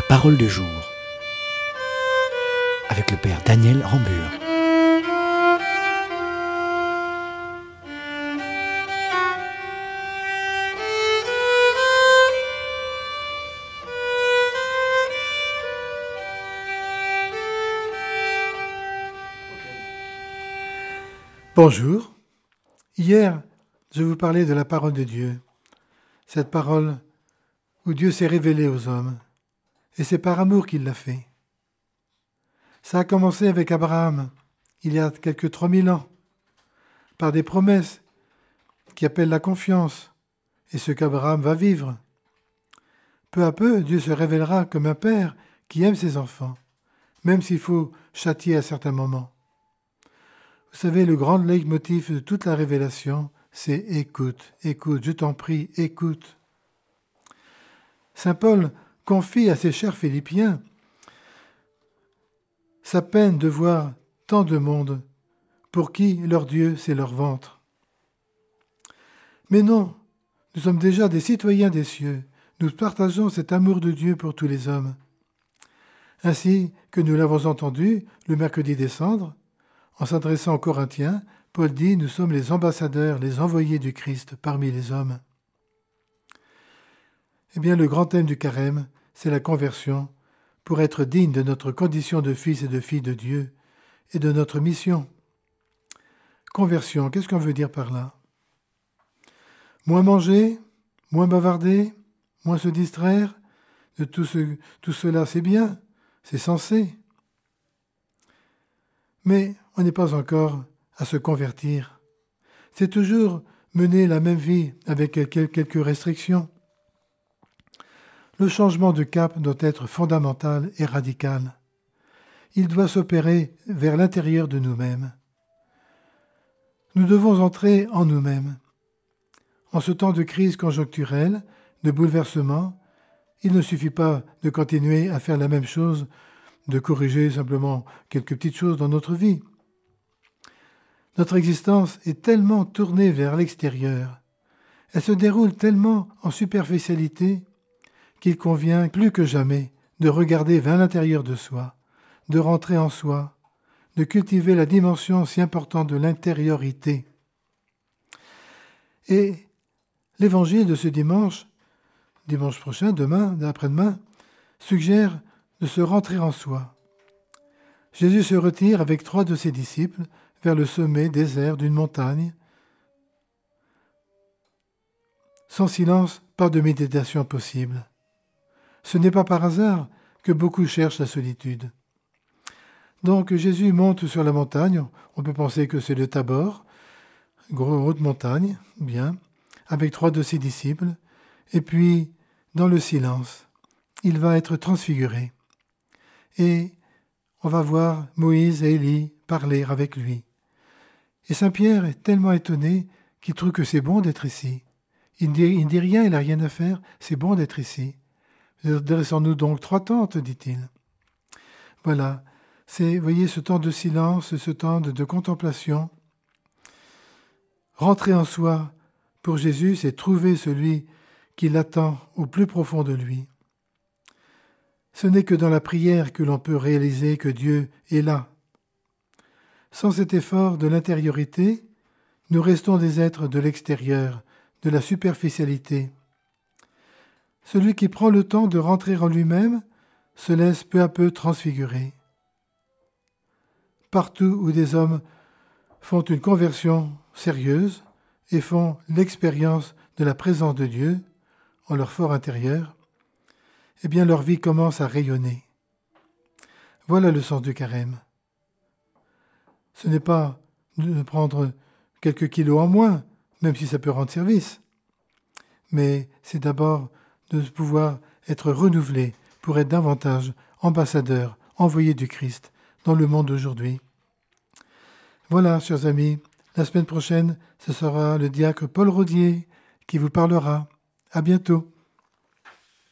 parole du jour avec le Père Daniel Rambure. Bonjour. Hier, je vous parlais de la parole de Dieu, cette parole où Dieu s'est révélé aux hommes, et c'est par amour qu'il l'a fait. Ça a commencé avec Abraham, il y a quelques 3000 ans, par des promesses qui appellent la confiance, et ce qu'Abraham va vivre. Peu à peu, Dieu se révélera comme un père qui aime ses enfants, même s'il faut châtier à certains moments. Vous savez, le grand leitmotiv de toute la révélation, c'est « écoute, écoute, je t'en prie, écoute ». Saint Paul confie à ses chers Philippiens sa peine de voir tant de monde pour qui leur Dieu c'est leur ventre. Mais non, nous sommes déjà des citoyens des cieux, nous partageons cet amour de Dieu pour tous les hommes. Ainsi que nous l'avons entendu le mercredi des Cendres, en s'adressant aux Corinthiens, Paul dit « Nous sommes les ambassadeurs, les envoyés du Christ parmi les hommes ». Eh bien, le grand thème du carême, c'est la conversion, pour être digne de notre condition de fils et de filles de Dieu et de notre mission. Conversion, qu'est-ce qu'on veut dire par là? Moins manger, moins bavarder, moins se distraire, tout cela c'est bien, c'est censé. Mais on n'est pas encore à se convertir. C'est toujours mener la même vie avec quelques restrictions. Le changement de cap doit être fondamental et radical. Il doit s'opérer vers l'intérieur de nous-mêmes. Nous devons entrer en nous-mêmes. En ce temps de crise conjoncturelle, de bouleversement, il ne suffit pas de continuer à faire la même chose, de corriger simplement quelques petites choses dans notre vie. Notre existence est tellement tournée vers l'extérieur, elle se déroule tellement en superficialité qu'il convient plus que jamais de regarder vers l'intérieur de soi, de rentrer en soi, de cultiver la dimension si importante de l'intériorité. Et l'évangile de ce dimanche prochain, demain, après-demain, suggère de se rentrer en soi. Jésus se retire avec 3 de ses disciples vers le sommet désert d'une montagne. Sans silence, pas de méditation possible. Ce n'est pas par hasard que beaucoup cherchent la solitude. Donc Jésus monte sur la montagne, on peut penser que c'est le Tabor, haute montagne, bien, avec 3 de ses disciples, et puis, dans le silence, il va être transfiguré. Et on va voir Moïse et Élie parler avec lui. Et Saint-Pierre est tellement étonné qu'il trouve que c'est bon d'être ici. Il ne dit rien, il n'a rien à faire, c'est bon d'être ici. Dressons-nous donc 3 tentes, dit-il. Voilà, c'est, voyez, ce temps de silence, ce temps de contemplation. Rentrer en soi, pour Jésus, c'est trouver celui qui l'attend au plus profond de lui. Ce n'est que dans la prière que l'on peut réaliser que Dieu est là. Sans cet effort de l'intériorité, nous restons des êtres de l'extérieur, de la superficialité. Celui qui prend le temps de rentrer en lui-même se laisse peu à peu transfigurer. Partout où des hommes font une conversion sérieuse et font l'expérience de la présence de Dieu en leur fort intérieur, eh bien leur vie commence à rayonner. Voilà le sens du carême. Ce n'est pas de prendre quelques kilos en moins, même si ça peut rendre service, mais c'est d'abord de pouvoir être renouvelé pour être davantage ambassadeur, envoyé du Christ dans le monde d'aujourd'hui. Voilà, chers amis, la semaine prochaine, ce sera le diacre Paul Rodier qui vous parlera. À bientôt.